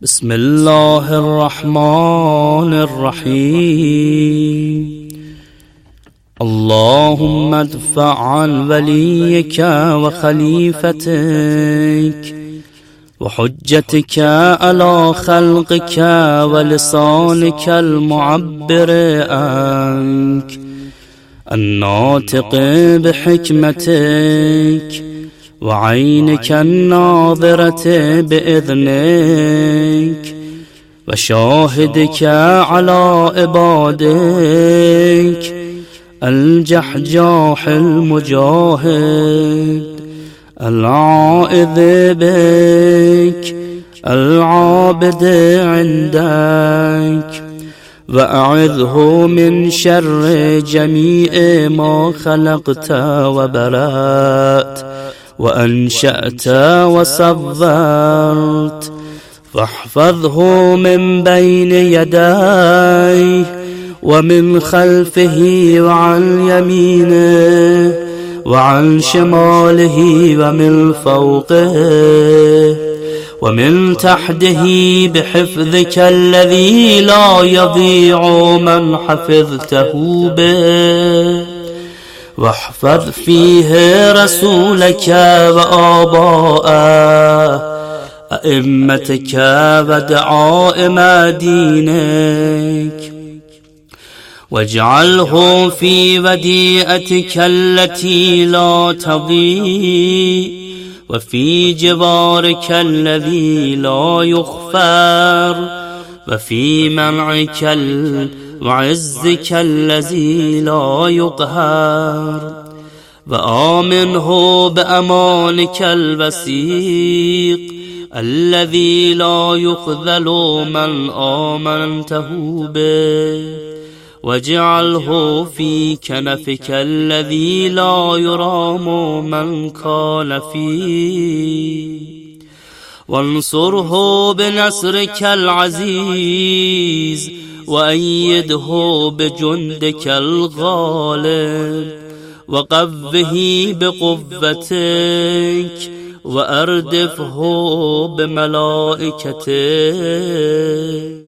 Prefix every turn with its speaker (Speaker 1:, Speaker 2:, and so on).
Speaker 1: بسم الله الرحمن الرحيم. اللهم ادفع عن وليك وخليفتك وحجتك على خلقك ولسانك المعبر عنك الناطق بحكمتك وعينك الناظرة بإذنك وشاهدك على عبادك الجحجاح المجاهد العائذ بك العابد عندك وأعذه من شر جميع ما خلقت وبرأت وأنشأت وصورت فاحفظه من بين يديه ومن خلفه وعن يمينه وعن شماله ومن فوقه ومن تحته بحفظك الذي لا يضيع من حفظته به واحفظ فيه رسولك وآباءه أئمتك ودعائم دينك واجعله في وديعتك التي لا تضيع وفي جوارك الذي لا يخفر وفي منعك وعزك الذي لا يقهر وآمنه بأمانك الوثيق الذي لا يخذل من آمنته به واجعله في كنفك الذي لا يرام من كان فيه وانصره بنصرك العزيز وأيده بجندك الغالب وقوه بقوتك وأردفه بملائكتك.